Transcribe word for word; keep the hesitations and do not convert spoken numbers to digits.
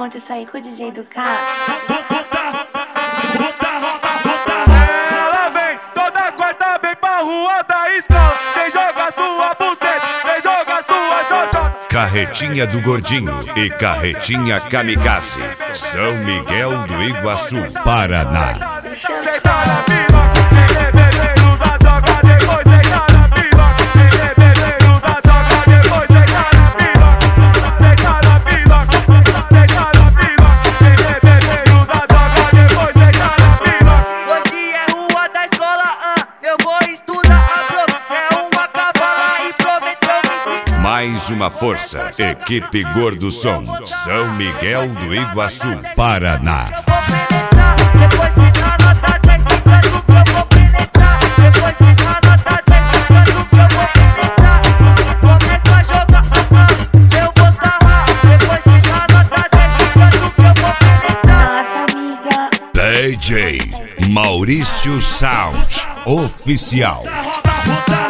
conte isso aí com o D J do K. Ela vem toda quarta, vem pra rua da escola. Vem jogar sua buceta, vem jogar sua xoxota. Carretinha do Gordinho e Carretinha Kamikaze, São Miguel do Iguaçu, Paraná. Senta na piroca, vem beber, usa droga, depois senta na piroca. Vem beber, usa droga, depois senta na piroca. Senta na piroca, senta na piroca. Vem beber, usa droga, depois senta na piroca. Hoje é rua da escola, ah, eu vou estudar a prova. É uma cavala e prometeu me ensinar. Mais uma força, equipe Gordo Som, São Miguel do Iguaçu, Paraná. Eu vou penetrar, depois se dá nota dez, cinquenta que eu vou penetrar. Depois se dá nota dez, cinquenta que eu vou penetrar. Começa a jogar, ah, ah, eu vou sarrar. Depois se dá nota dez, cinquenta que eu vou penetrar. Nossa amiga. D J Maurício Sound Oficial. Roda, roda.